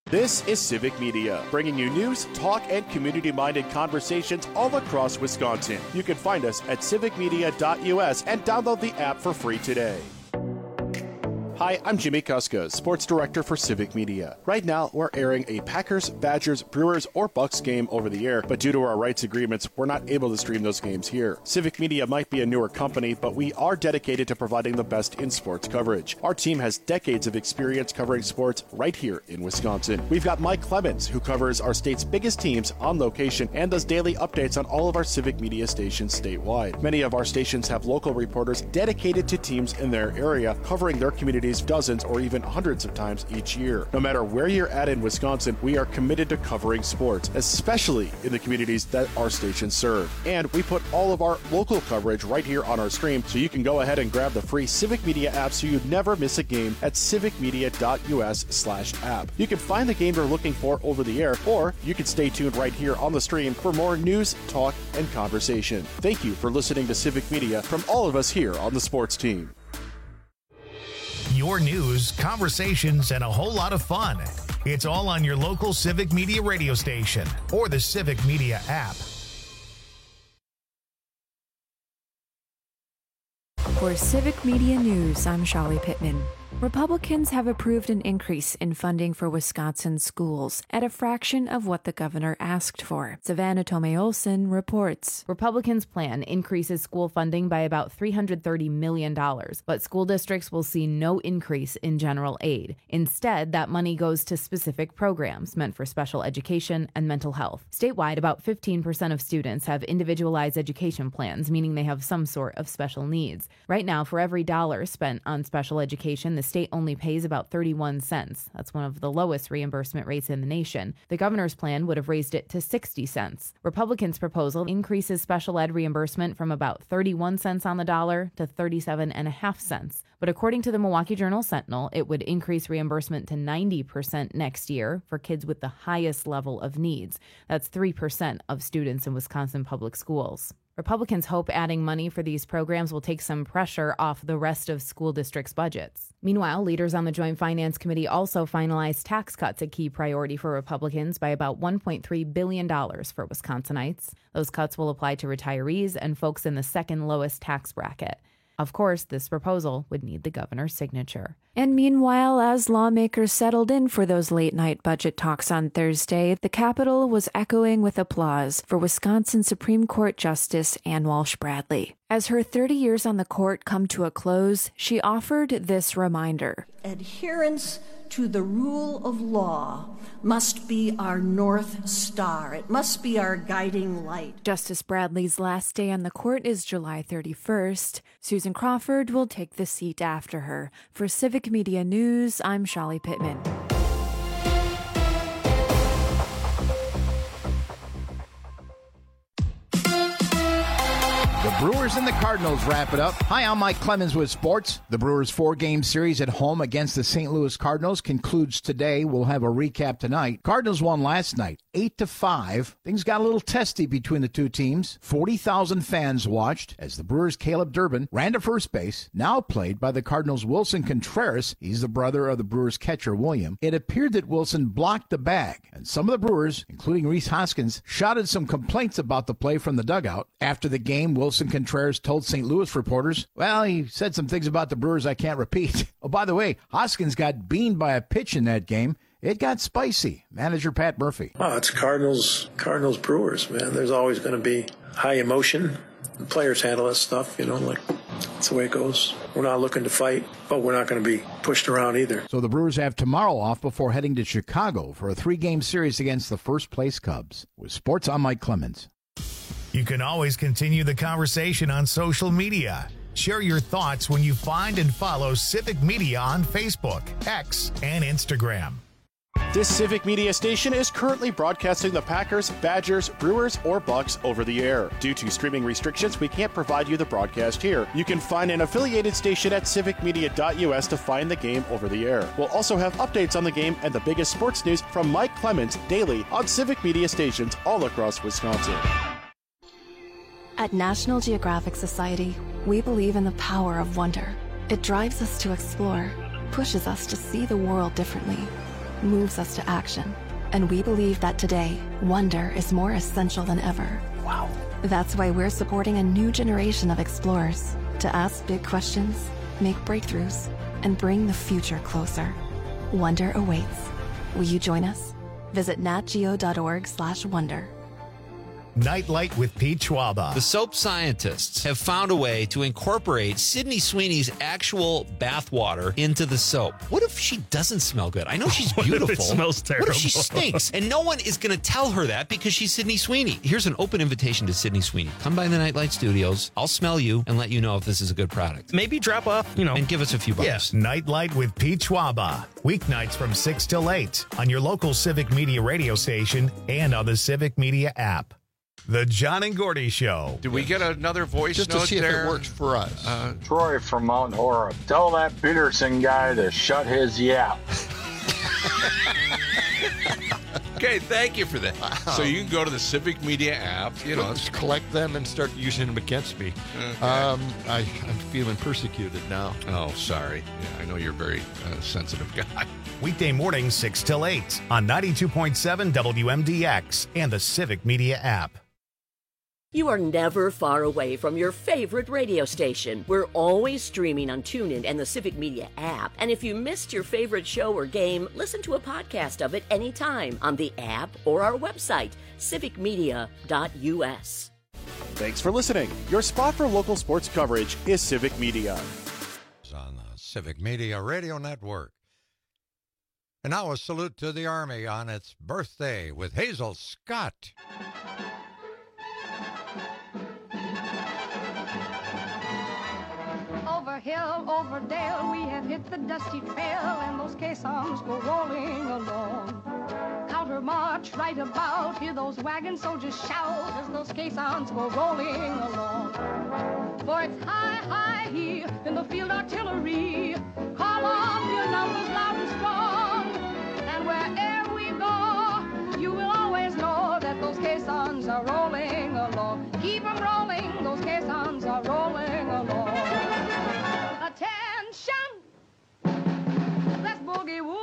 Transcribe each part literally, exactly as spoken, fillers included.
This is Civic Media, bringing you news, talk, and community-minded conversations all across Wisconsin. You can find us at civic media dot U S and download the app for free today. Hi, I'm Jimmy Kuska, Sports Director for Civic Media. Right now, we're airing a Packers, Badgers, Brewers, or Bucks game over the air, but due to our rights agreements, we're not able to stream those games here. Civic Media might be a newer company, but we are dedicated to providing the best in sports coverage. Our team has decades of experience covering sports right here in Wisconsin. We've got Mike Clemens, who covers our state's biggest teams on location and does daily updates on all of our Civic Media stations statewide. Many of our stations have local reporters dedicated to teams in their area, covering their communities dozens or even hundreds of times each year. No matter where you're at in Wisconsin, we are committed to covering sports, especially in the communities that our stations serve. And we put all of our local coverage right here on our stream, so you can go ahead and grab the free Civic Media app so you never miss a game at civic media dot U S slash app. You can find the game you're looking for over the air, or you can stay tuned right here on the stream for more news, talk, and conversation. Thank you for listening to Civic Media from all of us here on the sports team. Your news, conversations, and a whole lot of fun. It's all on your local Civic Media radio station or the Civic Media app. For Civic Media News, I'm Shali Pittman. Republicans have approved an increase in funding for Wisconsin schools at a fraction of what the governor asked for. Savannah Tomei-Olsen reports. Republicans' plan increases school funding by about three hundred thirty million dollars, but school districts will see no increase in general aid. Instead, that money goes to specific programs meant for special education and mental health. Statewide, about fifteen percent of students have individualized education plans, meaning they have some sort of special needs. Right now, for every dollar spent on special education, the state only pays about thirty-one cents. That's one of the lowest reimbursement rates in the nation. The governor's plan would have raised it to sixty cents. Republicans' proposal increases special ed reimbursement from about thirty-one cents on the dollar to thirty-seven and a half cents. But according to the Milwaukee Journal-Sentinel, it would increase reimbursement to ninety percent next year for kids with the highest level of needs. That's three percent of students in Wisconsin public schools. Republicans hope adding money for these programs will take some pressure off the rest of school districts' budgets. Meanwhile, leaders on the Joint Finance Committee also finalized tax cuts, a key priority for Republicans, by about one point three billion dollars for Wisconsinites. Those cuts will apply to retirees and folks in the second lowest tax bracket. Of course, this proposal would need the governor's signature. And meanwhile, as lawmakers settled in for those late-night budget talks on Thursday, the Capitol was echoing with applause for Wisconsin Supreme Court Justice Ann Walsh Bradley. As her thirty years on the court come to a close, she offered this reminder. Adherence to the rule of law must be our North Star. It must be our guiding light. Justice Bradley's last day on the court is July thirty-first. Susan Crawford will take the seat after her. For Civic Media News, I'm Shali Pittman. The Brewers and the Cardinals wrap it up. Hi, I'm Mike Clemens with sports. The Brewers' four-game series at home against the Saint Louis Cardinals concludes today. We'll have a recap tonight. Cardinals won last night, eight to five. Things got a little testy between the two teams. forty thousand fans watched as the Brewers' Caleb Durbin ran to first base, now played by the Cardinals' Wilson Contreras. He's the brother of the Brewers' catcher, William. It appeared that Wilson blocked the bag, and some of the Brewers, including Rhys Hoskins, shouted some complaints about the play from the dugout. After the game, Wilson Contreras told Saint Louis reporters, well, he said some things about the Brewers I can't repeat. Oh, by the way, Hoskins got beamed by a pitch in that game. It got spicy. Manager Pat Murphy. Oh, it's Cardinals, Cardinals Brewers, man. There's always going to be high emotion. The players handle that stuff, you know, like that's the way it goes. We're not looking to fight, but we're not going to be pushed around either. So the Brewers have tomorrow off before heading to Chicago for a three-game series against the first-place Cubs. With sports, I'm Mike Clemens. You can always continue the conversation on social media. Share your thoughts when you find and follow Civic Media on Facebook, X, and Instagram. This Civic Media station is currently broadcasting the Packers, Badgers, Brewers, or Bucks over the air. Due to streaming restrictions, we can't provide you the broadcast here. You can find an affiliated station at civic media dot U S to find the game over the air. We'll also have updates on the game and the biggest sports news from Mike Clemens daily on Civic Media stations all across Wisconsin. At National Geographic Society, we believe in the power of wonder. It drives us to explore, pushes us to see the world differently. moves us to action. And we believe that today, wonder is more essential than ever. Wow. That's why we're supporting a new generation of explorers to ask big questions, make breakthroughs, and bring the future closer. Wonder awaits. Will you join us? Visit natgeo.org slash wonder. Nightlight with Pete Schwaba. The soap scientists have found a way to incorporate Sydney Sweeney's actual bathwater into the soap. What if she doesn't smell good? I know she's beautiful. What if it smells terrible? What if she stinks? And no one is going to tell her that because she's Sydney Sweeney. Here's an open invitation to Sydney Sweeney. Come by the Nightlight Studios. I'll smell you and let you know if this is a good product. Maybe drop off, you know. And give us a few bucks. Yes, Nightlight with Pete Schwaba. Weeknights from six till eight on your local Civic Media radio station and on the Civic Media app. The John and Gordy Show. Did we get another voice Just note to see there? if it works for us. Uh, Troy from Mount Horeb. Tell that Peterson guy to shut his yap. Okay, thank you for that. Wow. So you can go to the Civic Media app. You know, Let's collect them and start using them against me. Okay. Um, I, I'm feeling persecuted now. Oh, sorry. Yeah, I know you're a very uh, sensitive guy. Weekday mornings six till eight on ninety-two point seven W M D X and the Civic Media app. You are never far away from your favorite radio station. We're always streaming on TuneIn and the Civic Media app. And if you missed your favorite show or game, listen to a podcast of it anytime on the app or our website, civic media dot u s. Thanks for listening. Your spot for local sports coverage is Civic Media. On the Civic Media Radio Network. And now a salute to the Army on its birthday with Hazel Scott. Over hill, over dale, we have hit the dusty trail, and those caissons go rolling along. Counter march right about, hear those wagon soldiers shout as those caissons go rolling along. For it's high, high here in the field artillery. Call off your numbers loud and strong, and wherever we go, you will always know that those caissons are rolling along. Keep them rolling, those caissons are rolling along. Attention! Let's boogie woogie!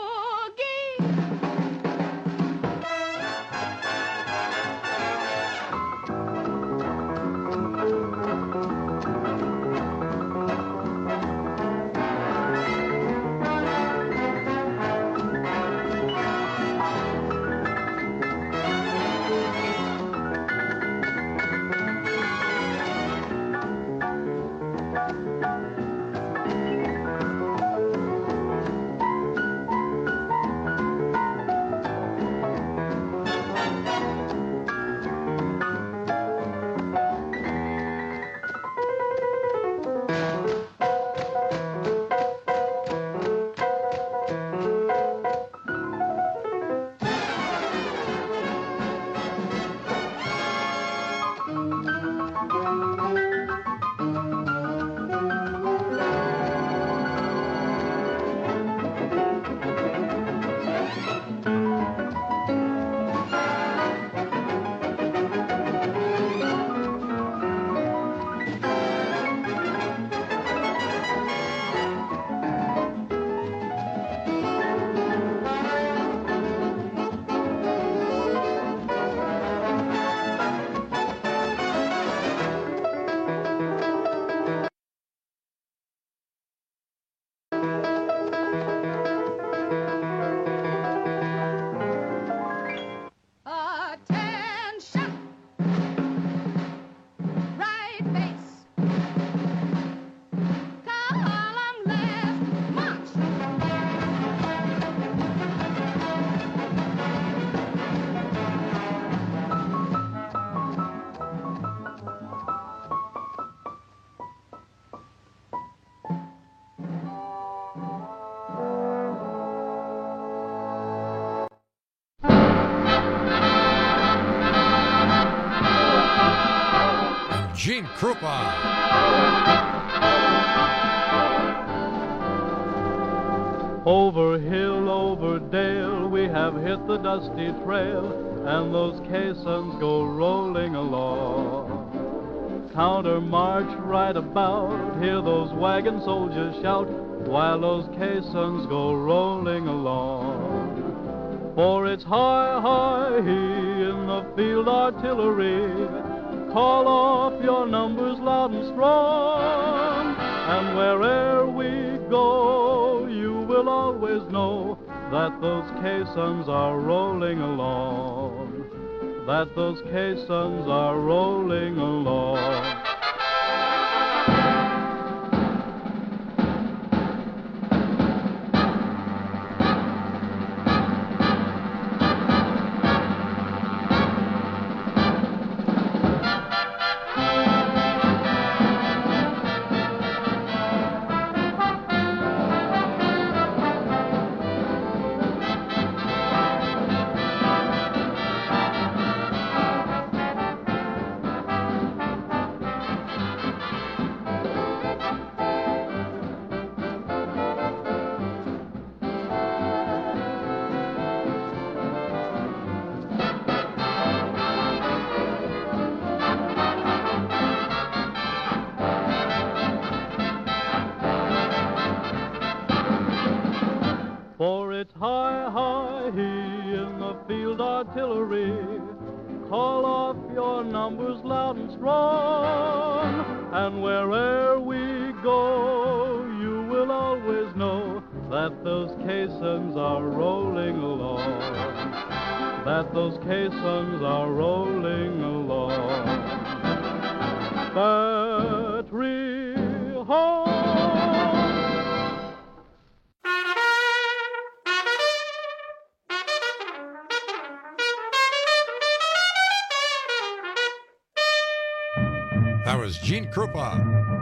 Gene Krupa. Over hill, over dale, we have hit the dusty trail, and those caissons go rolling along. Counter march right about, hear those wagon soldiers shout, while those caissons go rolling along. For it's hi, hi, he in the field artillery. Call off your numbers loud and strong, and where'er we go, you will always know that those caissons are rolling along, that those caissons are rolling along. Hi, hi, he in the field artillery. Call off your numbers loud and strong, and where'er we go, you will always know that those caissons are rolling along, that those caissons are rolling along. Battery home. That was Gene Krupa,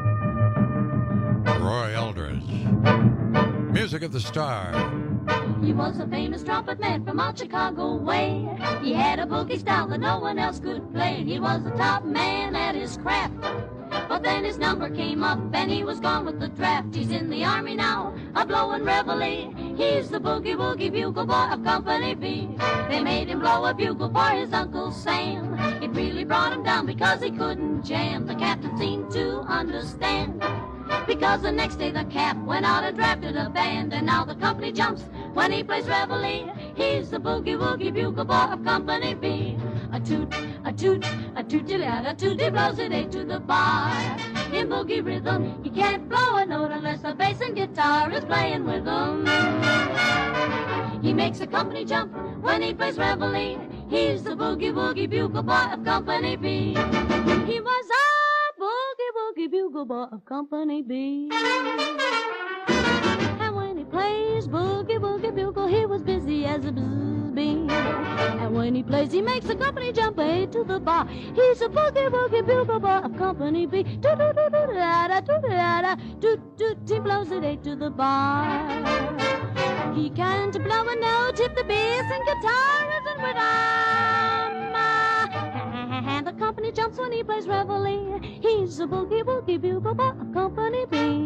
Roy Eldridge, Music of the Star. He was a famous trumpet man from out Chicago way. He had a boogie style that no one else could play. He was the top man at his craft. But then his number came up and he was gone with the draft. He's in the army now, a blowin' reveille. He's the boogie woogie bugle boy of Company B. They made him blow a bugle for his Uncle Sam. It really brought him down because he couldn't jam. The captain seemed to understand, because the next day the cap went out and drafted a band. And now the company jumps when he plays reveille. He's the boogie woogie bugle boy of Company B. A toot, a toot, a toot-a-lat, a toot, he blows it eight to the bar. In boogie rhythm, he can't blow a note unless the bass and guitar is playing with him. He makes a company jump when he plays reveille. He's the boogie woogie bugle boy of Company B. He was a boogie woogie bugle boy of Company B. And when he plays boogie woogie bugle, he was busy as a bzz bee. And when he plays, he makes the company jump A to the bar. He's a boogie woogie bugle boy of Company B. Toot toot toot toot da da toot da da toot toot. He blows it A to the bar. He can't blow a note if the bass and guitar isn't with him. And the company jumps when he plays reveille. He's a boogie woogie bugle boy of Company B.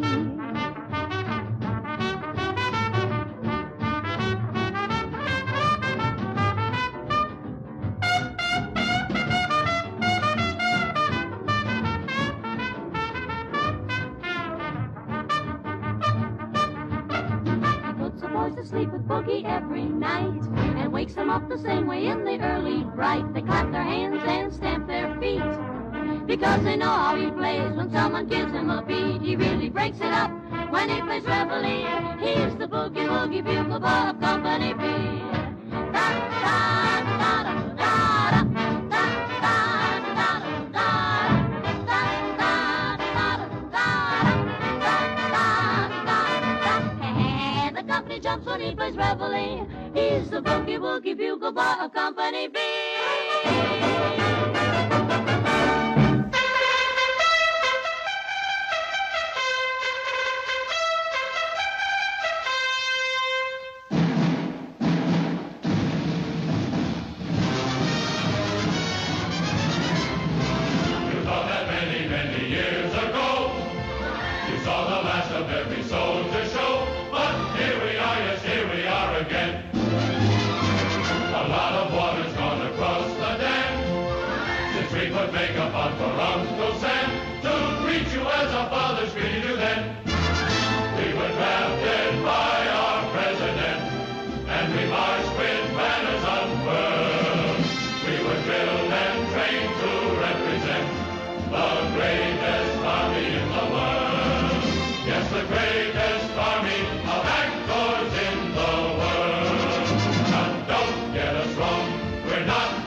Sleep with boogie every night and wakes them up the same way in the early bright. They clap their hands and stamp their feet because they know how he plays. When someone gives him a beat, he really breaks it up when he plays reveille. He's the boogie woogie bugle boy of Company B. Da da da da da da da da da da da da da. The company jumps when he plays reveille. He's the boogie woogie bugle boy of Company B. Make a fun for Uncle Sam to greet you as our fathers greeted you then. We were drafted by our president, and we marched with banners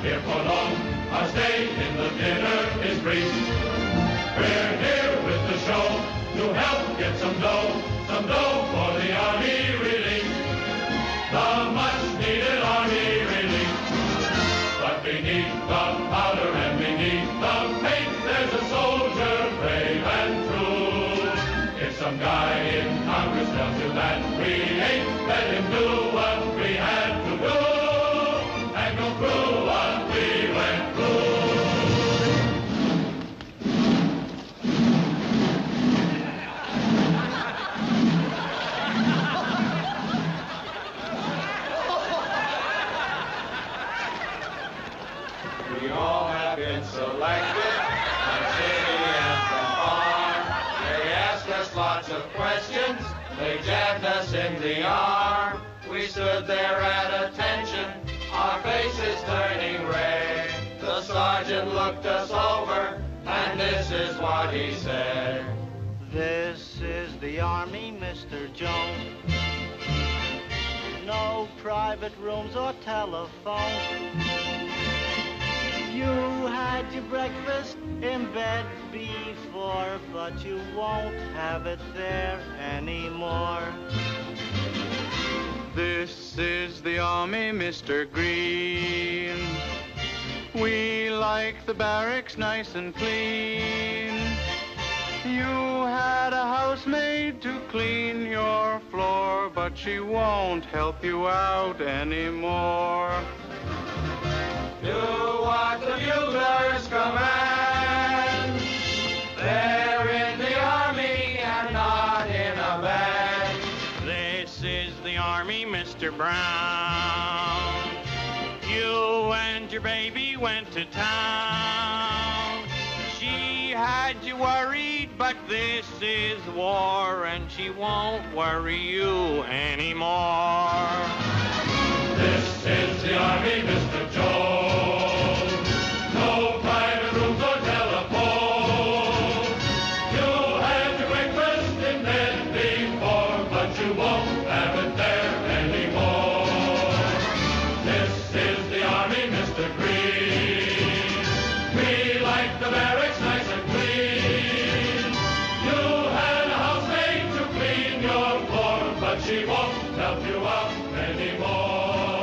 here for long. Our stay in the theater is brief. We're here with the show to help get some dough, some dough for the Army relief. The much-needed Army relief. But beneath the powder and beneath the paint, there's a soldier brave and true. If some guy in Congress tells you that we ain't, let him do what we had to do and go through what we went through. We all have been selected from city and from farm. They asked us lots of questions. They jabbed us in the arm. We stood there at attention, our faces turning red. The sergeant looked us over, and this is what he said. This is the Army, Mister Jones. No private rooms or telephones. You had your breakfast in bed before, but you won't have it there anymore. This is the Army, Mister Green. We like the barracks nice and clean. You had a housemaid to clean your floor, but she won't help you out anymore. Do what the buglers command. They're in the Army and not in a band. This is the Army, Mister Brown. You and your baby went to town. She had you worried, but this is war, and she won't worry you anymore. This is the Army, Mister Jones. No private rooms or telephone. You had your breakfast in bed before, but you won't have it there anymore. This is the Army, Mister Green. We like the barracks nice and clean. You had a housemaid to clean your floor, but she won't help you out anymore.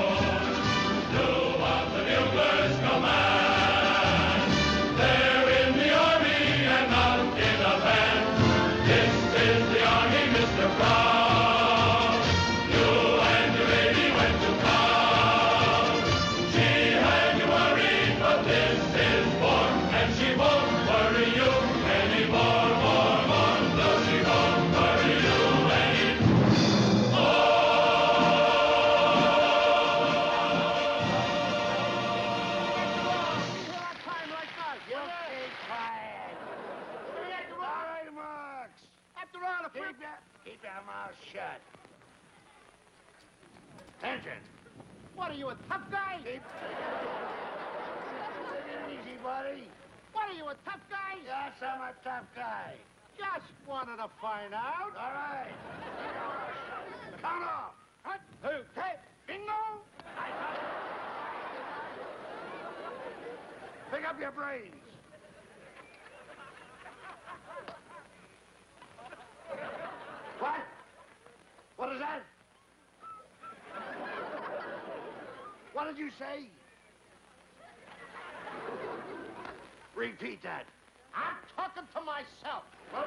Keep your mouth shut. Attention. What are you, a tough guy? Keep... Easy, buddy. What are you, a tough guy? Yes, I'm a tough guy. Just wanted to find out. All right. Count off. One, two, three. Bingo. Pick up your brains. What? What is that? What did you say? Repeat that. I'm talking to myself.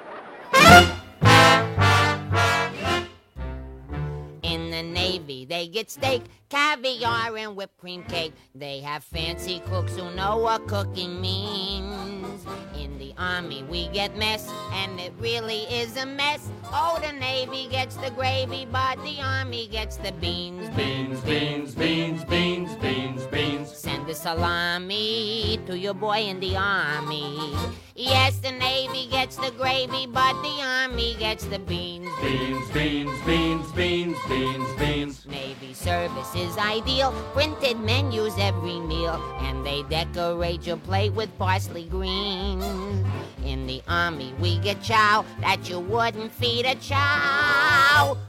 In the Navy, they get steak, caviar, and whipped cream cake. They have fancy cooks who know what cooking means. In the Army, we get mess, and it really is a mess. Oh, the Navy gets the gravy, but the Army gets the beans. Beans, beans, beans, beans, beans, beans. Send the salami to your boy in the Army. Yes, the Navy gets the gravy, but the Army gets the beans. Beans, beans, beans, beans, beans, beans. Navy service is ideal, printed menus every meal, and they decorate your plate with parsley greens. In the Army, we get chow that you wouldn't feed a chow.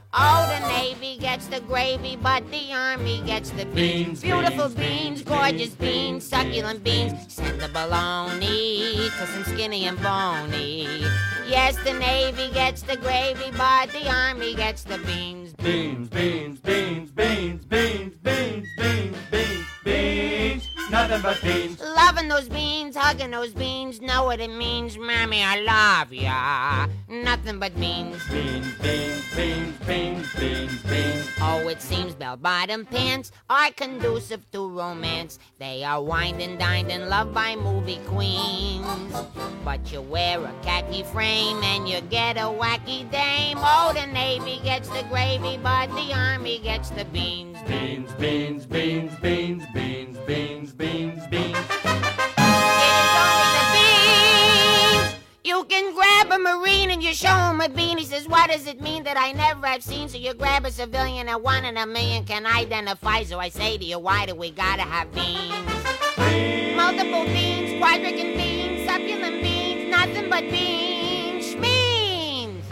Oh, the Navy gets the gravy, but the Army gets the beans. Beans, Beautiful beans, beans, beans, gorgeous beans, beans, succulent beans. Send the bologna, cause I'm skinny and bony. Yes, the Navy gets the gravy, but the Army gets the beans. Beans, beans, beans, beans, beans, beans, beans, beans, beans. Nothing but beans. Loving those beans, hugging those beans, know what it means. Mommy, I love ya. Nothing but beans. Beans, beans, beans, beans, beans, beans. Oh, it seems bell-bottom pants are conducive to romance. They are wined and dined and loved by movie queens. But you wear a khaki frame and you get a wacky dame. Oh, the Navy gets the gravy, but the Army gets the beans. Beans, beans, beans, beans, beans, beans, beans, beans. It is only the beans. You can grab a Marine and you show him a bean. He says, what does it mean that I never have seen? So you grab a civilian and one in a million can identify. So I say to you, why do we gotta have beans? Beans. Multiple beans, quadrican beans, succulent beans, nothing but beans. Schmeans.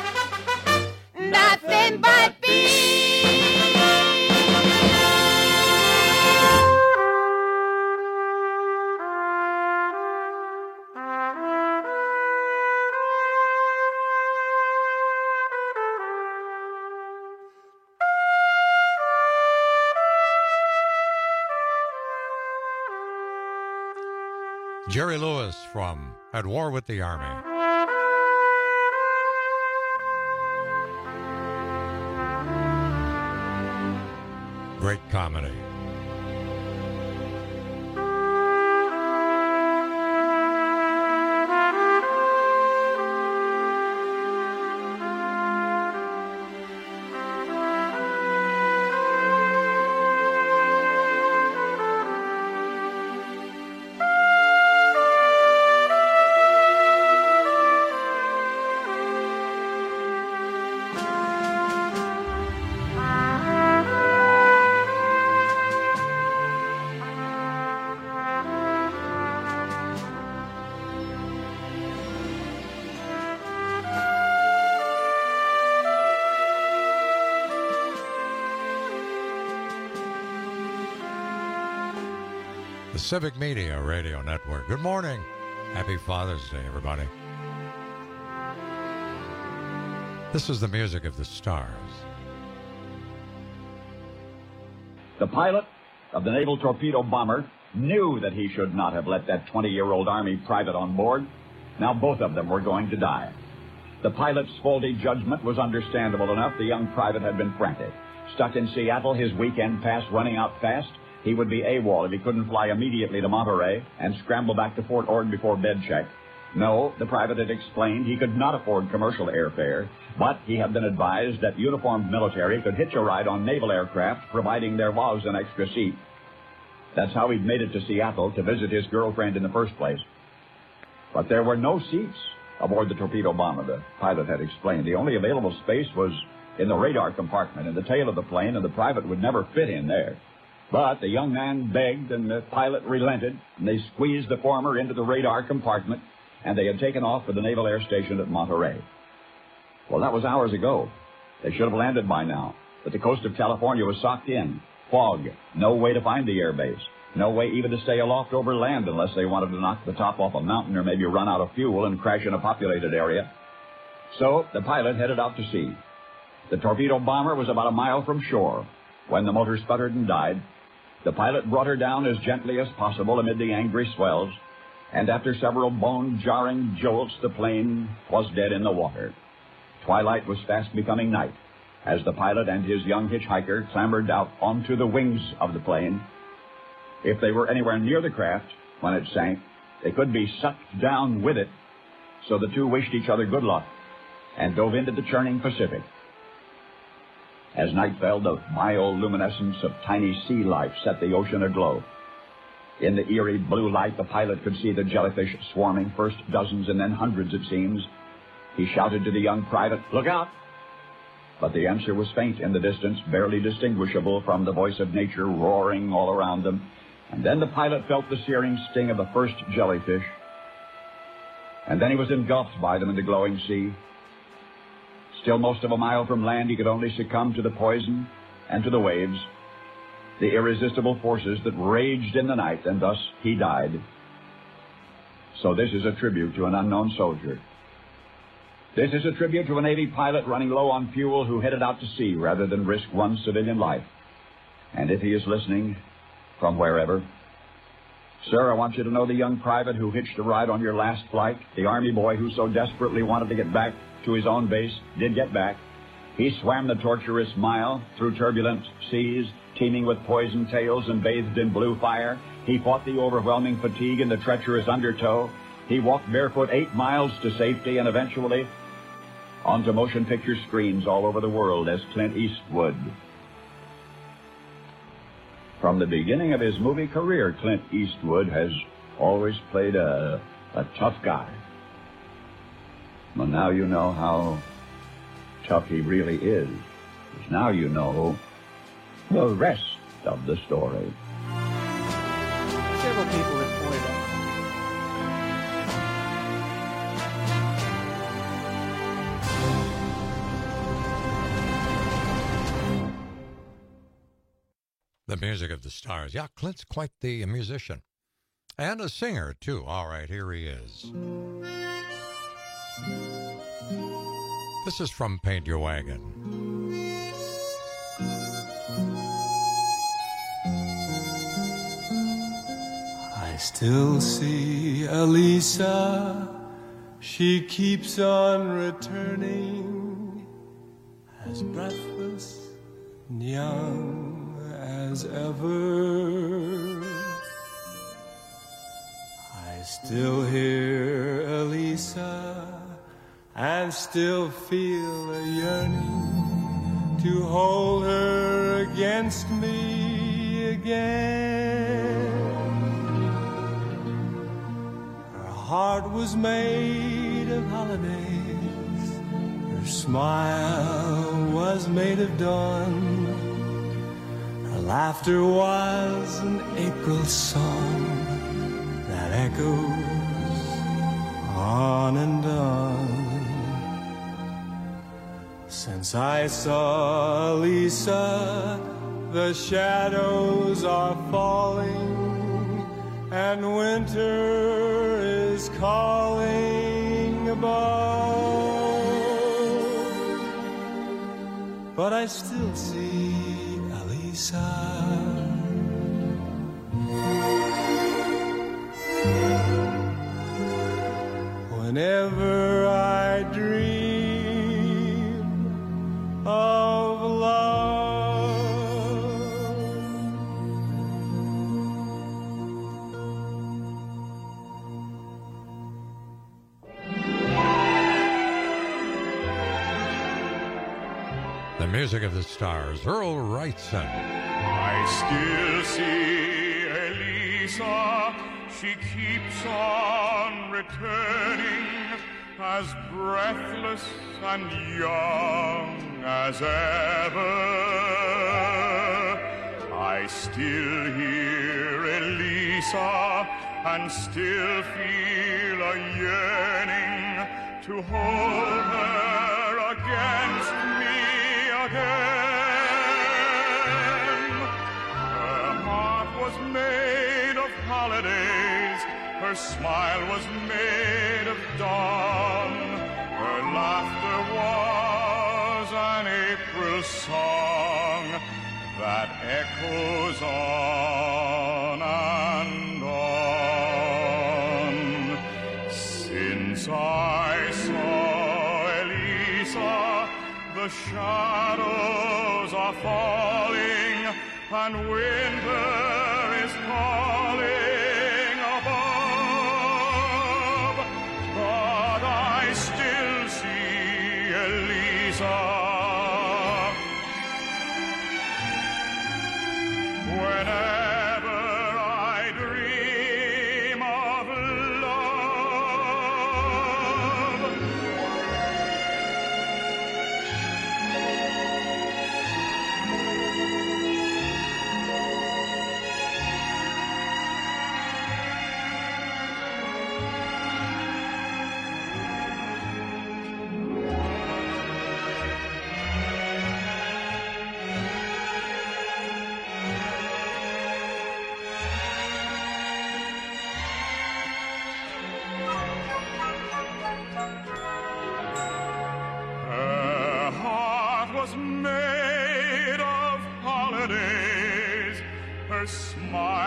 Nothing but beans. Jerry Lewis from At War with the Army. Great comedy. The Civic Media Radio Network. Good morning. Happy Father's Day, everybody. This is the music of the stars. The pilot of the naval torpedo bomber knew that he should not have let that twenty-year-old Army private on board. Now both of them were going to die. The pilot's faulty judgment was understandable enough. The young private had been frantic. Stuck in Seattle, his weekend pass running out fast. He would be AWOL if he couldn't fly immediately to Monterey and scramble back to Fort Ord before bed check. No, the private had explained he could not afford commercial airfare, but he had been advised that uniformed military could hitch a ride on naval aircraft, providing there was an extra seat. That's how he'd made it to Seattle to visit his girlfriend in the first place. But there were no seats aboard the torpedo bomber, the pilot had explained. The only available space was in the radar compartment, in the tail of the plane, and the private would never fit in there. But the young man begged, and the pilot relented, and they squeezed the former into the radar compartment, and they had taken off for the Naval Air Station at Monterey. Well, that was hours ago. They should have landed by now, but the coast of California was socked in. Fog. No way to find the air base. No way even to stay aloft over land unless they wanted to knock the top off a mountain or maybe run out of fuel and crash in a populated area. So the pilot headed out to sea. The torpedo bomber was about a mile from shore when the motor sputtered and died. The pilot brought her down as gently as possible amid the angry swells, and after several bone-jarring jolts, the plane was dead in the water. Twilight was fast becoming night as the pilot and his young hitchhiker clambered out onto the wings of the plane. If they were anywhere near the craft when it sank, they could be sucked down with it, so the two wished each other good luck and dove into the churning Pacific. As night fell, the bioluminescence of tiny sea life set the ocean aglow. In the eerie blue light, the pilot could see the jellyfish swarming, first dozens and then hundreds, it seems. He shouted to the young private, "Look out!" But the answer was faint in the distance, barely distinguishable from the voice of nature roaring all around them. And then the pilot felt the searing sting of the first jellyfish. And then he was engulfed by them in the glowing sea. Still most of a mile from land, he could only succumb to the poison and to the waves, the irresistible forces that raged in the night, and thus he died. So this is a tribute to an unknown soldier. This is a tribute to a Navy pilot running low on fuel who headed out to sea rather than risk one civilian life. And if he is listening from wherever, sir, I want you to know the young private who hitched a ride on your last flight, the Army boy who so desperately wanted to get back to his own base, did get back. He swam the tortuous mile through turbulent seas, teeming with poison tails and bathed in blue fire. He fought the overwhelming fatigue in the treacherous undertow. He walked barefoot eight miles to safety and eventually onto motion picture screens all over the world as Clint Eastwood. From the beginning of his movie career, Clint Eastwood has always played a, a tough guy. Well, now you know how tough he really is. Because now you know the rest of the story. Several people have pointed out. The music of the stars. Yeah, Clint's quite the musician. And a singer, too. All right, here he is. This is from Paint Your Wagon. I still see Elisa. She keeps on returning, as breathless and young as ever. I still hear Elisa and still feel a yearning to hold her against me again. Her heart was made of holidays, her smile was made of dawn, her laughter was an April song that echoes on and on. Since I saw Lisa, the shadows are falling, and winter is calling above. But I still see Elisa. Whenever I dream of love, The music of the stars, Earl Wrightson. I still see Elisa. She keeps on returning, as breathless and young as ever. I still hear Elisa and still feel a yearning to hold her against me again. Her heart was made of holidays, her smile was made of dawn, her laughter was an April song that echoes on and on. Since I saw Elisa, the shadows are falling, and winter is calling above. But I still see Elisa. Whenever I dream of love.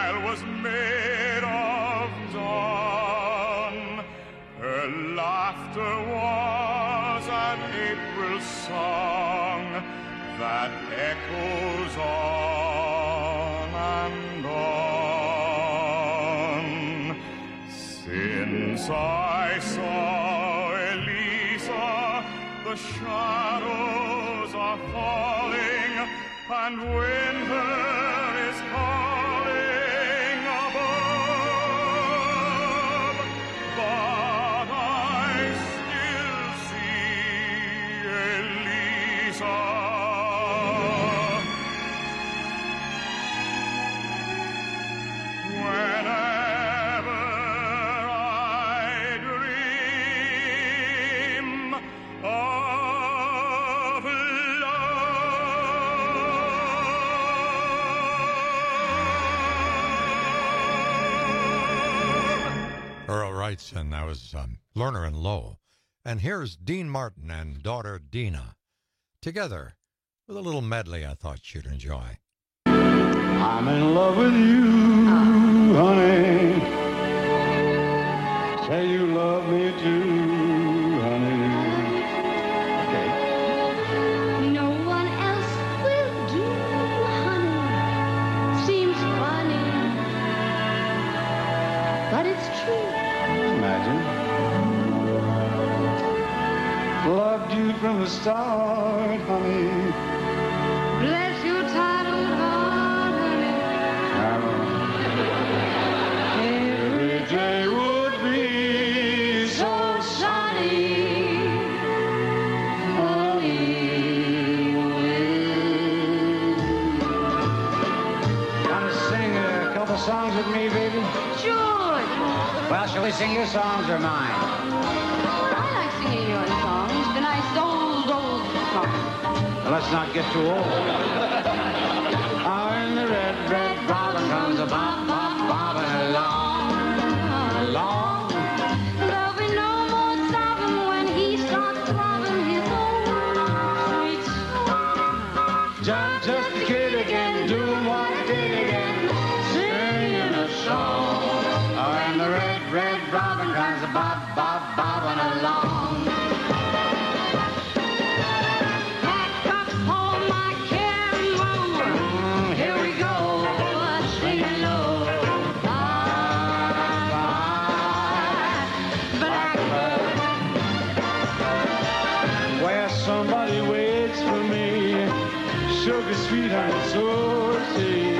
smile was made of dawn. Her laughter was an April song that echoes on and on. Since I saw Elisa, the shadows are falling, and winter is calling above. But I still see Elisa. Whenever I dream of Earl Wrightson, that was um, Lerner and Lowe. And here's Dean Martin and daughter Dina, together with a little medley I thought you'd enjoy. I'm in love with you, honey. Say you love me too, honey. Okay. No one else will do, honey. Seems funny, but it's true. Imagine. Loved you from the start, honey. Bless your tired old heart, honey. Every day would be so sunny, honey. Gonna sing a couple songs with me, baby? Sure. Well, shall we sing your songs or mine? I like singing your songs, the nice old, old songs. Well, let's not get too old. Oh, and the red, red robin comes a bob, bob, bobbing along, along. There'll be no more sobbing when he starts throbbing his old sweet song. Just, just a kid again, doing what he did again, singing a song. Oh, and the red, red robin comes a bob, bob, bobbing along. Pack up all my care and woe. Mm, here we go. Singing low. Bye, bye, blackbird. Where somebody waits for me, sugar sweet honey, so sweet.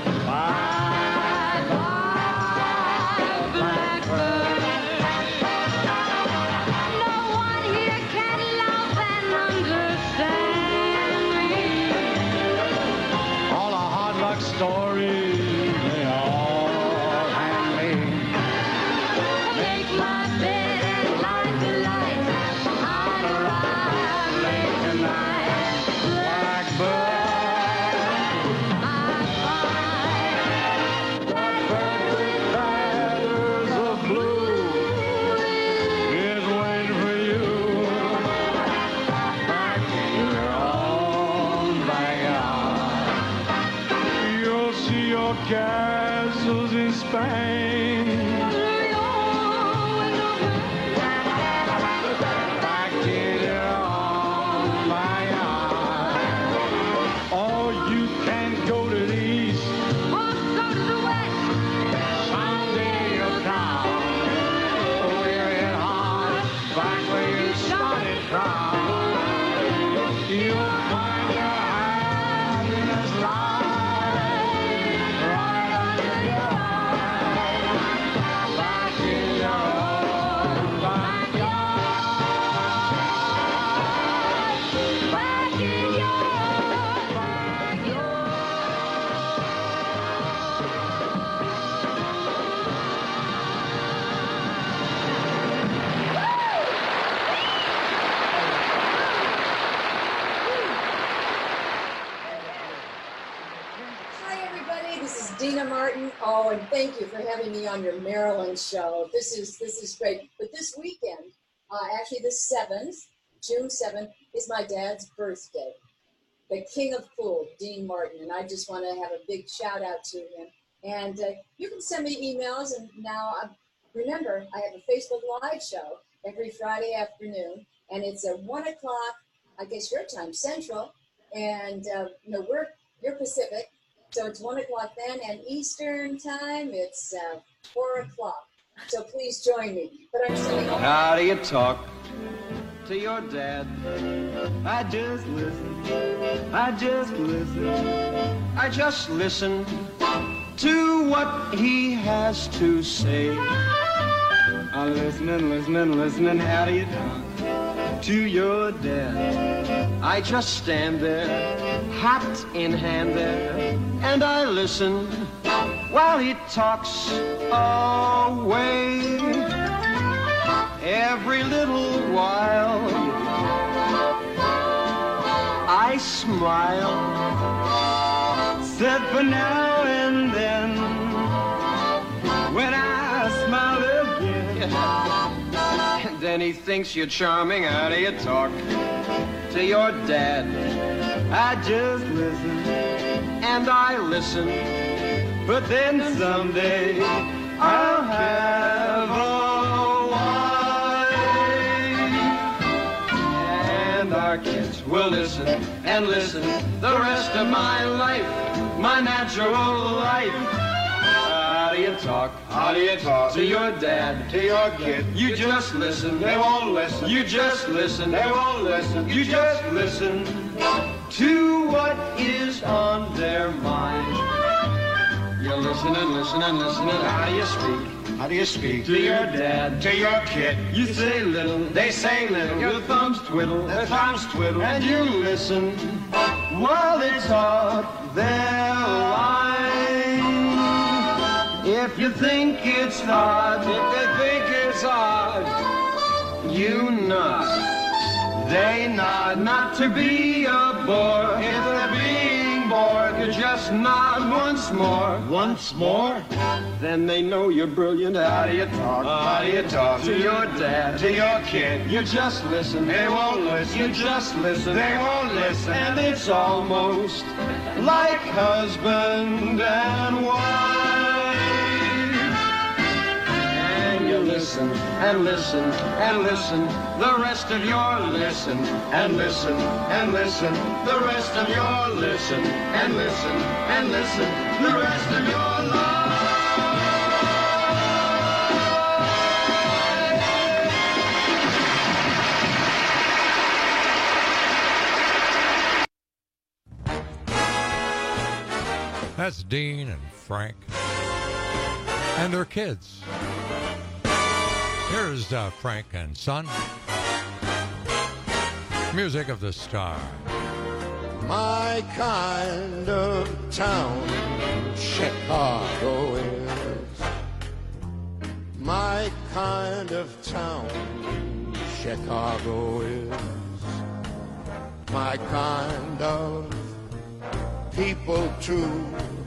Bye, Bye, blackbird. No one here can love and understand me. all the hard luck stories, they all hang me. Make my bed and light the light. I'll arrive late tonight. Blackbird, Blackbird with feathers of blue is waiting for you. Back in your own backyard. You'll see your castles in Spain. Back in your own backyard. Oh, you can go to the east. or go to the west. Someday you'll come. We're in hard. Back where you started from. You'll find your happiness lies right under your eyes. Back in your own backyard. Back in your Hi, everybody. This is Dina Martin. Oh, and thank you for having me on your Maryland show. This is this is great. But this weekend, uh, actually the seventh, June seventh, is my dad's birthday. The King of Cool, Dean Martin. And I just want to have a big shout out to him. And uh, you can send me emails. And now, uh, remember, I have a Facebook Live show every Friday afternoon, and it's at one o'clock, I guess your time, Central, and uh, no, we're you're Pacific, so it's one o'clock then, and Eastern time, it's uh, four o'clock. So please join me. But I'm sending all How do you talk to your dad? I just listen. I just listen. I just listen to what he has to say. I'm listening, listening, listening. How do you talk to your dad? I just stand there, hat in hand there, and I listen while he talks away. Every little while I smile, said for now and then, when I smile again, and then he thinks you're charming. How do you talk to your dad? I just listen, and I listen, but then someday I'll have a wife, and our kids will listen and listen the rest of my life, my natural life. How do you talk? How do you talk to your dad, to your kid? You just listen, they won't listen. You just listen, they won't listen. You just listen to what is on their mind. You listen and listen and listen, and how do you speak? How do you speak to your dad, to your kid? You say little, they say little. Your thumbs twiddle, their thumbs twiddle, and you listen while they talk their line. If you think it's hard, if they think it's hard, you nod. They nod not to be a bore. If they're being bored, you just nod once more. Once more? Then they know you're brilliant. How do you talk? How do you talk to your dad, to your kid? You just listen. They won't listen. You just listen. They won't listen. And it's almost like husband and wife. Listen and listen and listen the rest of your listen and listen and listen the rest of your listen and listen and listen the rest of your life. That's Dean and Frank and their kids. Here's uh, Frank and Son. Music of the Star. My kind of town, Chicago is. My kind of town, Chicago is. My kind of people too.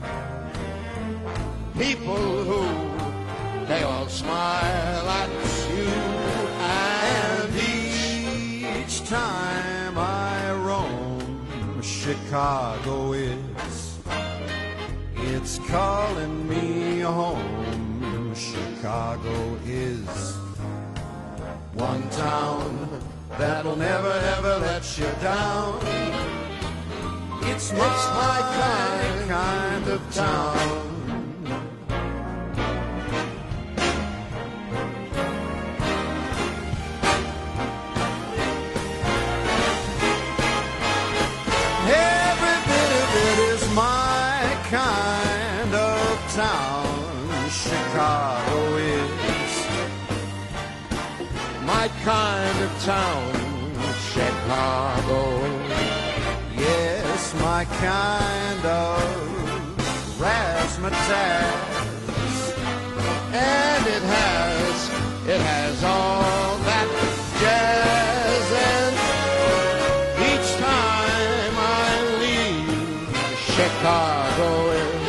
People who they all smile at you, and each time I roam, Chicago is, it's calling me home. Chicago is one town that'll never ever let you down. It's my, it's my kind, kind of town. Kind of town, Chicago is. My kind of town, Chicago. Yes, my kind of razzmatazz. And it has, it has all that jazz. And each time I leave Chicago is,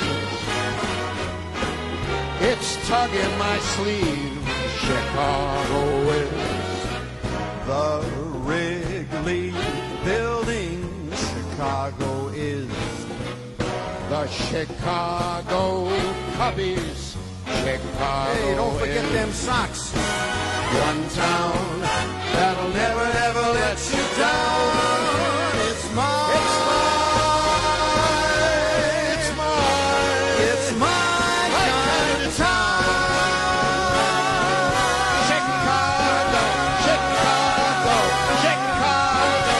it's tugging my sleeve. Chicago is the Wrigley Building. Chicago is The Chicago Cubbies. Chicago. Hey, don't forget is them socks. one town that'll never, ever let you down. It's mine. It's mine. It's mine. It's my kind of town. Chicago, Chicago, Chicago,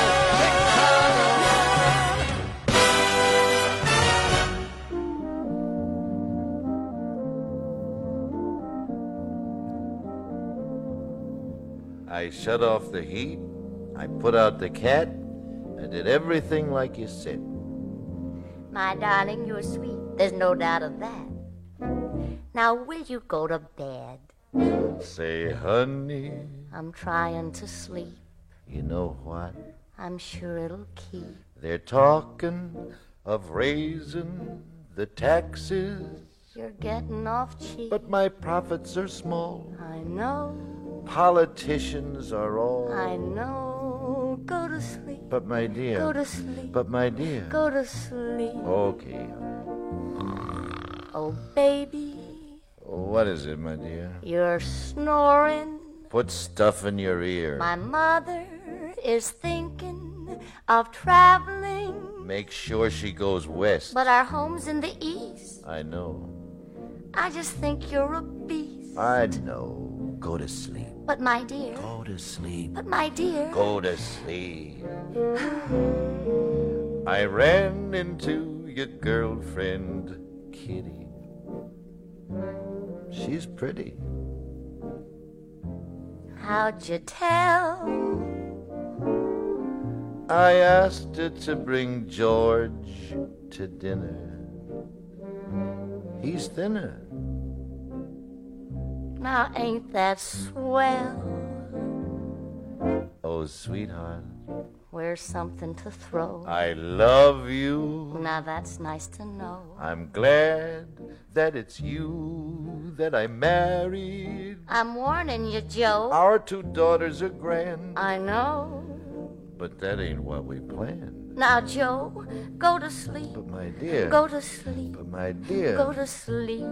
I shut off the heat, I put out the cat, I did everything like you said. My darling, you're sweet. There's no doubt of that. Now, will you go to bed? Say, honey, I'm trying to sleep. you know what? I'm sure it'll keep. They're talking of raising the taxes, You're getting off cheap. but my profits are small. I know, Politicians are all. I know. Go to sleep. But my dear. Go to sleep. But my dear. Go to sleep. Okay. Oh, baby, What is it, my dear? you're snoring. Put stuff in your ear. My mother is thinking of traveling, Make sure she goes west. but our home's in the east. I know. I just think you're a beast. I know. Go to sleep. But my dear, Go to sleep. but my dear, Go to sleep. I ran into your girlfriend, Kitty. She's pretty. how'd you tell? I asked her to bring George to dinner. He's thinner. Now ain't that swell? Oh, sweetheart, Where's something to throw? I love you. Now that's nice to know. I'm glad that it's you that I married. I'm warning you, Joe. Our two daughters are grand, I know. but that ain't what we planned. Now, Joe, go to sleep. But my dear. Go to sleep. But my dear. Go to sleep.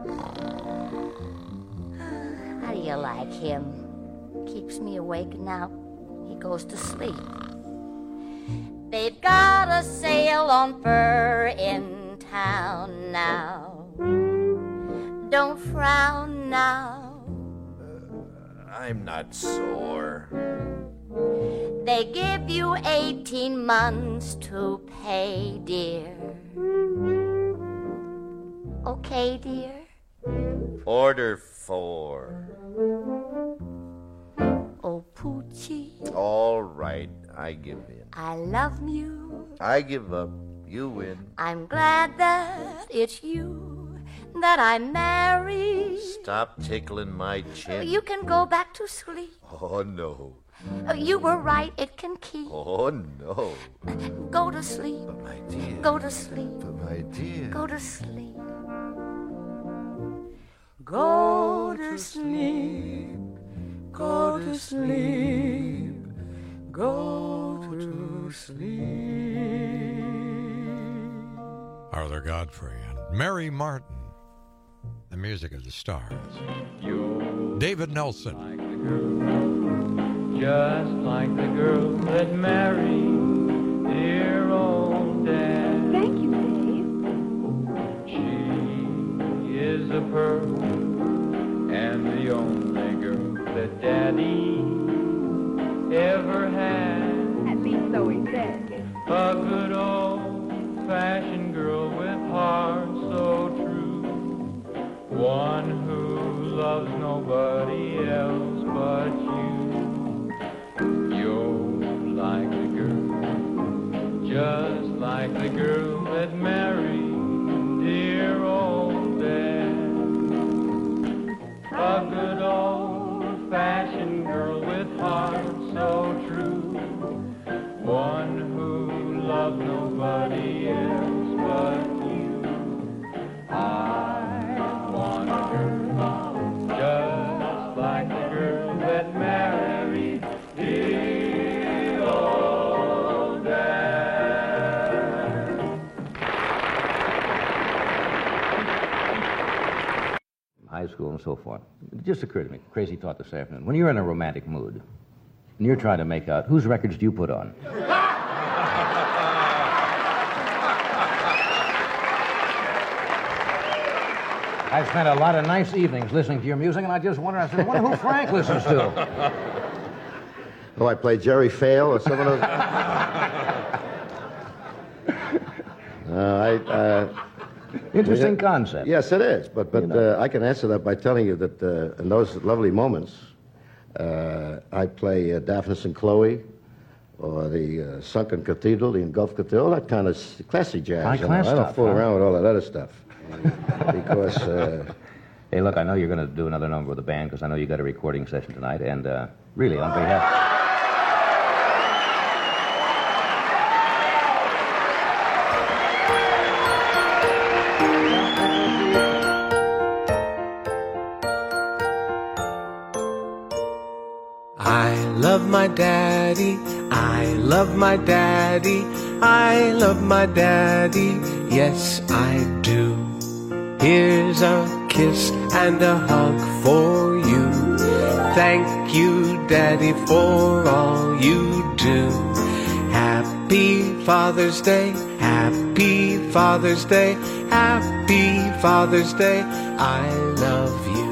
How do you like him? Keeps me awake, and now he goes to sleep. They've got a sale on fur in town now. Don't frown now. I'm not sore. They give you eighteen months to pay, dear. Okay, dear? Order four. Oh, Poochie, All right, I give in. I love you. I give up. You win. I'm glad that it's you that I married. Stop tickling my chin. You can go back to sleep. Oh, no. You were right, it can keep. Oh, no. Go to sleep. But my dear. Go to sleep. But my dear. Go to sleep. Go to sleep. Go to sleep. Go to sleep. Arthur Godfrey and Mary Martin. The music of the stars. You David Nelson. just like the girl that married dear old dad. Thank you, Dave. She is a pearl and the only girl that Daddy ever had. At least so he said. A good old-fashioned girl with heart so true. One who loves nobody else but you. You're like the girl, just like the girl that married dear old dad. A good old-fashioned girl with heart so true. One who loves nobody else but you. I want a girl just like the girl that married high school and so forth. It just occurred to me, crazy thought this afternoon. When you're in a romantic mood and you're trying to make out, whose records do you put on? I've spent a lot of nice evenings listening to your music, and I just wonder, I said, I wonder who Frank listens to. Oh, I play Jerry Fail or some of those. uh, I, uh, Interesting yeah, concept. Yes, it is. But but You know. uh, I can answer that by telling you that uh, in those lovely moments, uh, I play uh, Daphnis and Chloe, or the uh, Sunken Cathedral, the Engulfed Cathedral, that kind of s- classy jazz. High you know. class I don't stuff, fool huh? around with all that other stuff. because... Uh, Hey, look, I know you're going to do another number with the band because I know you got a recording session tonight, and uh, really, on behalf... I love my daddy, I love my daddy, I love my daddy, yes I do. Here's a kiss and a hug for you. Thank you, Daddy, for all you do. Happy Father's Day, happy Father's Day, happy Father's Day, I love you.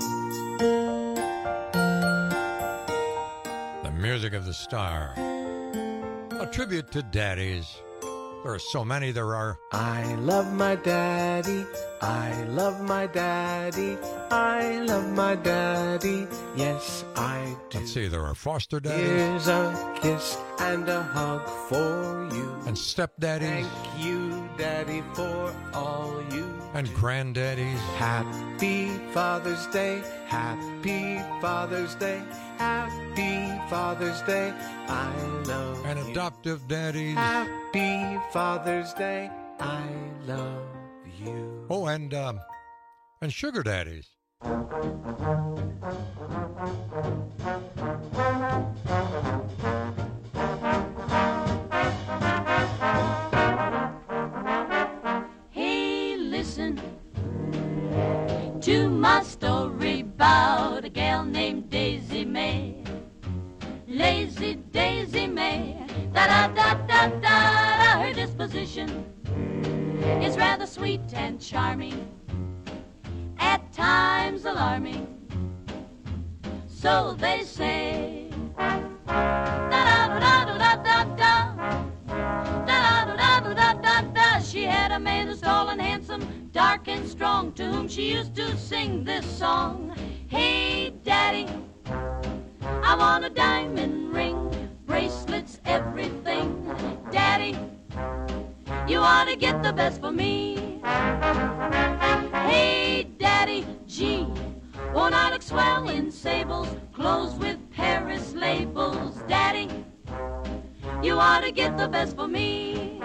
The music of the star. A tribute to daddies. There are so many there are. I love my daddy, I love my daddy, I love my daddy, yes I do. Let's see, there are foster daddies. Here's a kiss and a hug for you. And stepdaddies. Thank you, Daddy, for all you And granddaddies. Happy Father's Day, happy Father's Day, happy Father's Day, I love And you. adoptive daddies. Happy Father's Day, I love you. Oh, and, um, and sugar daddies. Hey, listen to my story about a gal named Daisy May. Lazy Daisy May, da-da-da-da-da, her disposition is rather sweet and charming, at times alarming, so they say. Da-da-da-da-da-da-da, da-da-da-da-da-da-da. She had a man that's tall and handsome, dark and strong, to whom she used to sing this song. Hey, Daddy, I want a diamond ring, bracelets, everything. Daddy, you ought to get the best for me. Hey, Daddy, gee, won't I look swell in sables, clothes with Paris labels? Daddy, you ought to get the best for me.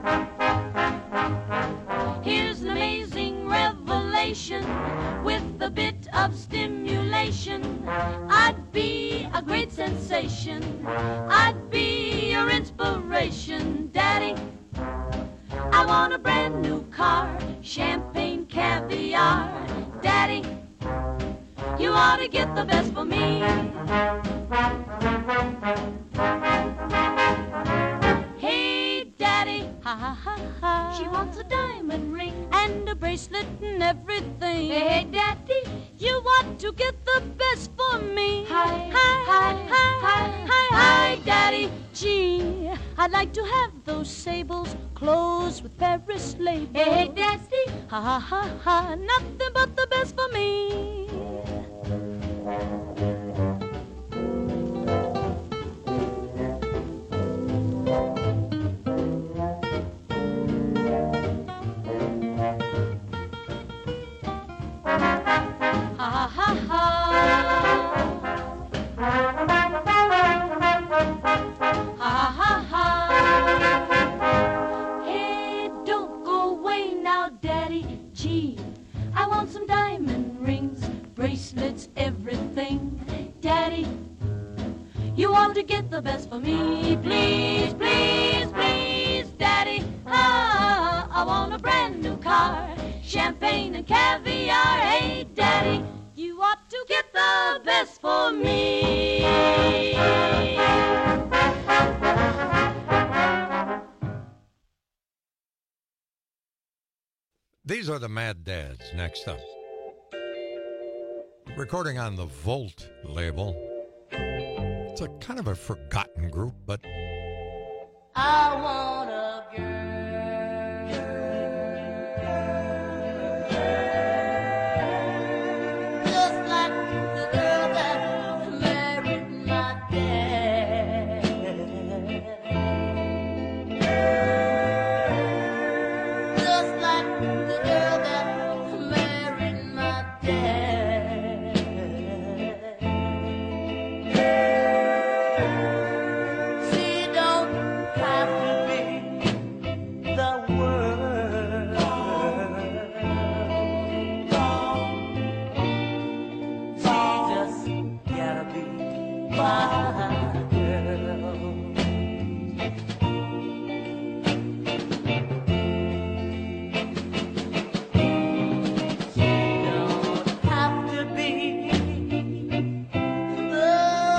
Here's an amazing revelation with a bit of stimulation. I'd be a great sensation. I'd be your inspiration, Daddy. I want a brand new car, champagne, caviar. Daddy, you ought to get the best for me. Hey, Daddy, ha ha ha ha. She wants a diamond ring and a bracelet and everything. Hey, Daddy, you want to get the best for me. Hi, hi, hi, hi, hi, hi, hi, Daddy. Gee, I'd like to have those sables, clothes with Paris labels. Hey, Daddy, ha ha ha ha, nothing but the best for me. Ha ha ha. Ha ha ha. Hey, don't go away now, Daddy. Gee, I want some diamond rings, bracelets, everything. Daddy, you want to get the best for me. Please, please, please, Daddy. Ah, I want a brand new car, champagne and caviar. Hey, Daddy, for me. These are the Mad Dads next up. Recording on the Volt label. It's a kind of a forgotten group, but I want a girl just like the girl that married my dad. Just like the girl that married my dad. She don't have to be the world. She just gotta be my girl. She don't have to be the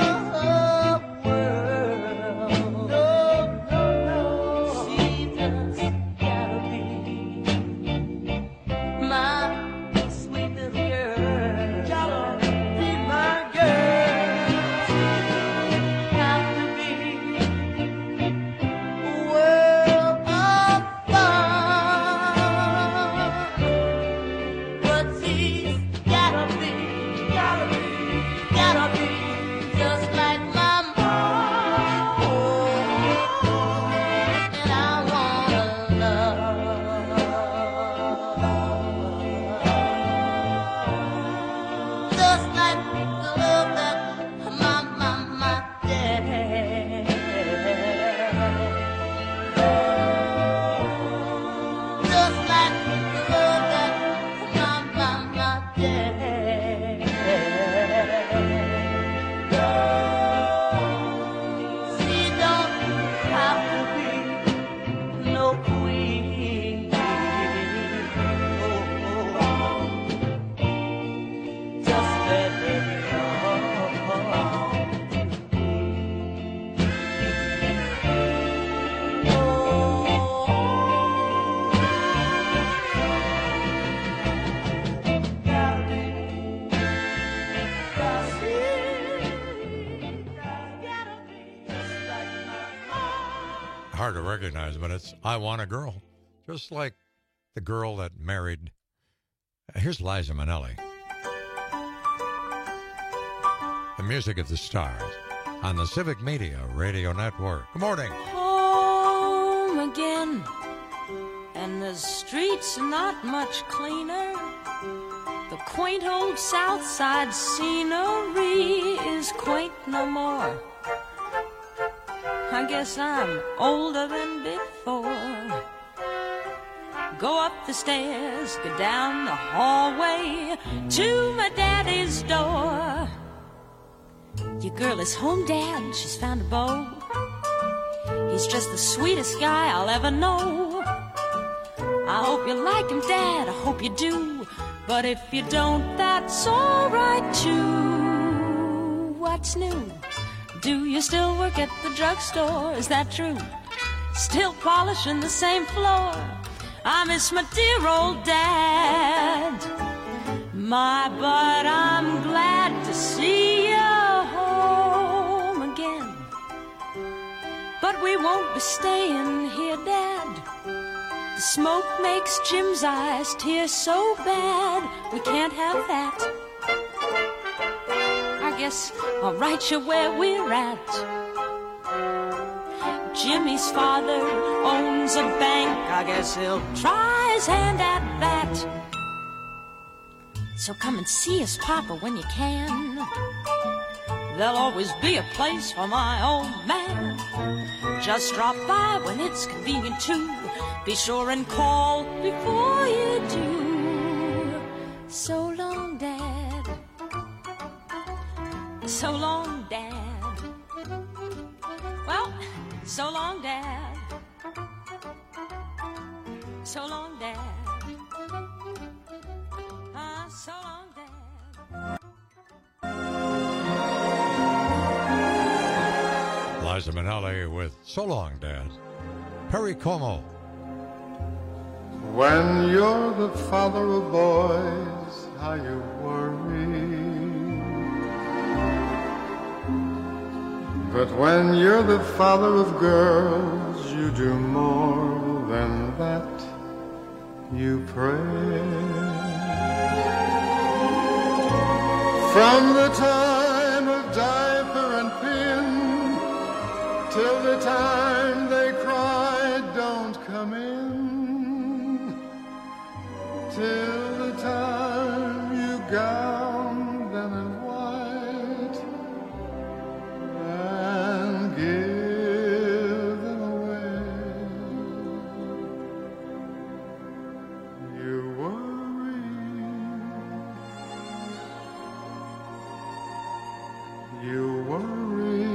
world. No, no, no. She just gotta be my sweet little girl. Gotta be my girl. Have to be a world of fun. But she's gotta be, gotta be, gotta be just like my mom. And I wanna love just like the love that my, my, my dad had. Just like the love that my, my, my dad had. She don't have to be no queen. Oh, just let her hard to recognize, but it's I Want a Girl. Just like the girl that married. Here's Liza Minnelli. The music of the stars on the Civic Media Radio Network. Good morning. Home again, and the streets are not much cleaner. The quaint old South Side scenery is quaint no more. I guess I'm older than before. Go up the stairs, go down the hallway to my daddy's door. Your girl is home, Dad, she's found a beau. He's just the sweetest guy I'll ever know. I hope you like him, Dad, I hope you do. But if you don't, that's alright too. What's new? Do you still work at the drugstore? Is that true? Still polishing the same floor? I miss my dear old dad. My, but I'm glad to see you home again. But we won't be staying here, Dad. The smoke makes Jim's eyes tear so bad. We can't have that. I guess I'll write you where we're at. Jimmy's father owns a bank. I guess he'll try his hand at that. So come and see us, Papa, when you can. There'll always be a place for my old man. Just drop by when it's convenient too. Be sure and call before you do. So long, Dad. So long, Dad. Well, so long, Dad. So long, Dad. Ah, so long, Dad. with So Long, Dad. Perry Como. When you're the father of boys, how you worry. But when you're the father of girls, you do more than that. You pray. From the time of diaper and pin till the time they cry, don't come in, till the time you gown them in white and give them away. You worry, you worry,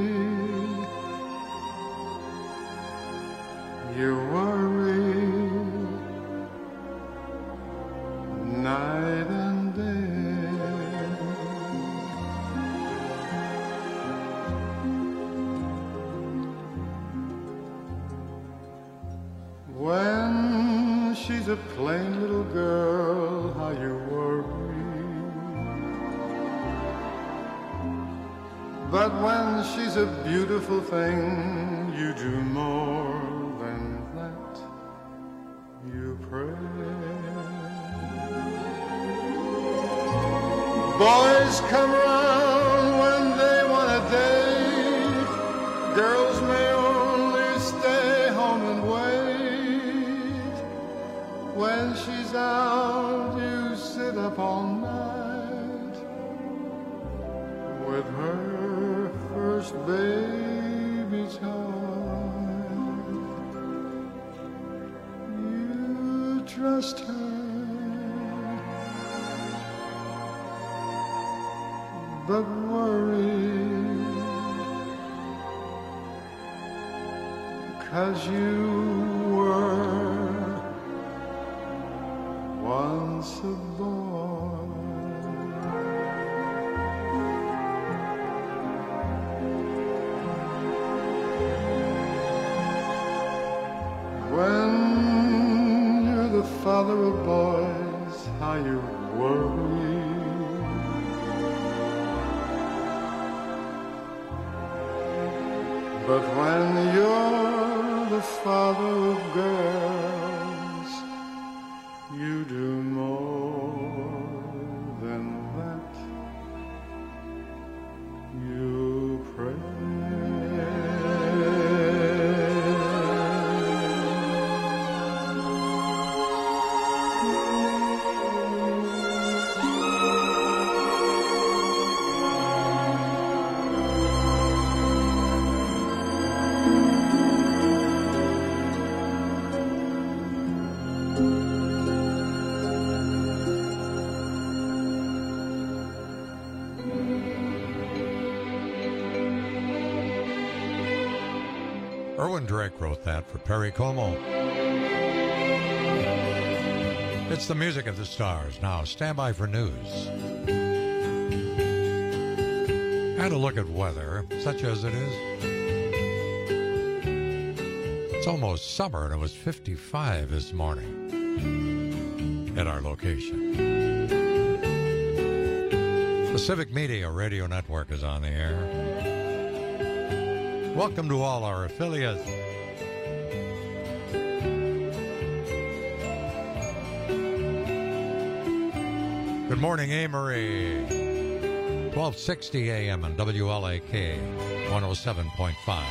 you worry night and day. When she's a plain little girl, how you worry. But when she's a beautiful thing, you do more than that. You pray. Boys come round when they want a date. Girls may only stay home and wait. When she's out, you sit up all night with her first baby child. You trust her, but worry, 'cause you were once a boy. When you're the father of boys, how you worry. But when you're the father of girls, you do more than that. You pray. Erwin Drake wrote that for Perry Como. It's the music of the stars. Now, stand by for news. And a look at weather, such as it is. It's almost summer, and it was fifty-five this morning at our location. The Civic Media Radio Network is on the air. Welcome to all our affiliates. Good morning, Amory. twelve sixty A M on W L A K one oh seven point five.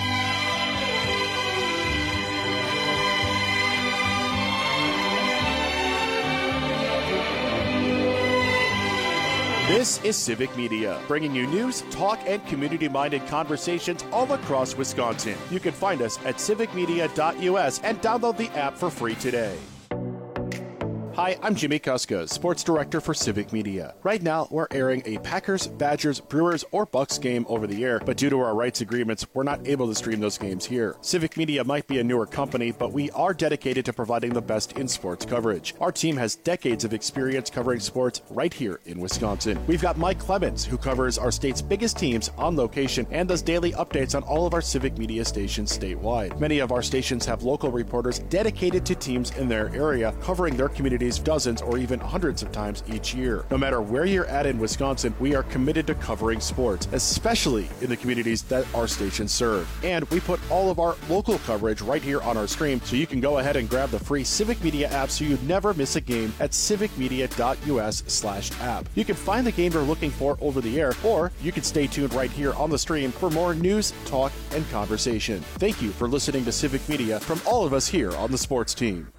This is Civic Media, bringing you news, talk, and community-minded conversations all across Wisconsin. You can find us at civic media dot U S and download the app for free today. Hi, I'm Jimmy Kuska, Sports Director for Civic Media. Right now, we're airing a Packers, Badgers, Brewers, or Bucks game over the air, but due to our rights agreements, we're not able to stream those games here. Civic Media might be a newer company, but we are dedicated to providing the best in sports coverage. Our team has decades of experience covering sports right here in Wisconsin. We've got Mike Clemens, who covers our state's biggest teams on location and does daily updates on all of our Civic Media stations statewide. Many of our stations have local reporters dedicated to teams in their area, covering their communities dozens or even hundreds of times each year. No matter where you're at in Wisconsin, we are committed to covering sports, especially in the communities that our stations serve. And we put all of our local coverage right here on our stream, so you can go ahead and grab the free Civic Media app so you never miss a game at civicmedia.us slash app. You can find the game you're looking for over the air, or you can stay tuned right here on the stream for more news, talk, and conversation. Thank you for listening to Civic Media from all of us here on the sports team.